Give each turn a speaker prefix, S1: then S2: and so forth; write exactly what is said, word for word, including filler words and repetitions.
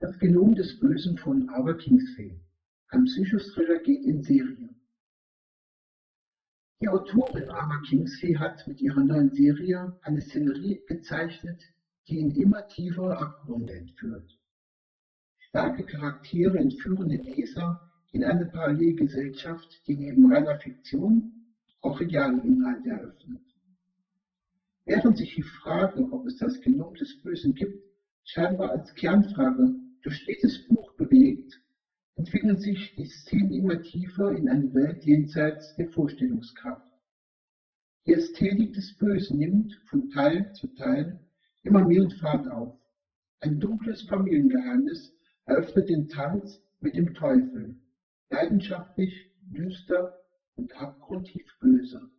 S1: Das Genom des Bösen von Ava Kingsley. Ein Psychothriller geht in Serie. Die Autorin Ava Kingsley hat mit ihrer neuen Serie eine Szenerie gezeichnet, die in immer tiefere Abgründe entführt. Starke Charaktere entführen den Leser in eine Parallelgesellschaft, die neben reiner Fiktion auch reale Inhalte eröffnet. Während sich die Frage, ob es das Genom des Bösen gibt, scheinbar als Kernfrage durch jedes Buch bewegt, entwickeln sich die Szenen immer tiefer in eine Welt jenseits der Vorstellungskraft. Die Ästhetik des Bösen nimmt von Teil zu Teil immer mehr Fahrt auf. Ein dunkles Familiengeheimnis eröffnet den Tanz mit dem Teufel, leidenschaftlich, düster und abgrundtief böse.